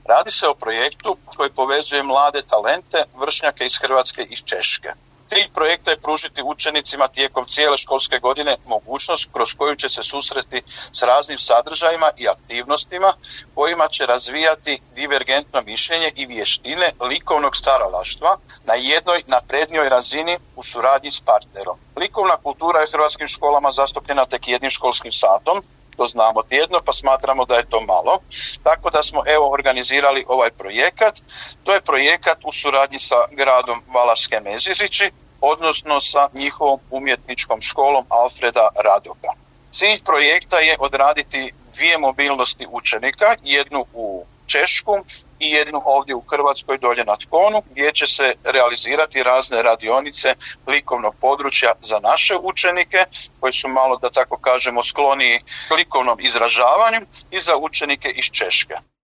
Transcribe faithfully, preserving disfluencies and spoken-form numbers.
Radi se o projektu koji povezuje mlade talente, vršnjake iz Hrvatske i iz Češke. Cilj projekta je pružiti učenicima tijekom cijele školske godine mogućnost kroz koju će se susresti s raznim sadržajima i aktivnostima kojima će razvijati divergentno mišljenje i vještine likovnog stvaralaštva na jednoj naprednijoj razini u suradnji s partnerom. Likovna kultura je u hrvatskim školama zastupljena tek jednim školskim satom, to znamo tjedno, pa smatramo da je to malo. Tako da smo evo organizirali ovaj projekat. To je projekat u suradnji sa gradom Valaške Mezižići, odnosno sa njihovom umjetničkom školom Alfreda Radoka. Cilj projekta je odraditi dvije mobilnosti učenika, jednu u Češku i jednu ovdje u Hrvatskoj dolje na Tkonu, gdje će se realizirati razne radionice likovnog područja za naše učenike koji su malo, da tako kažemo, skloniji likovnom izražavanju i za učenike iz Češke.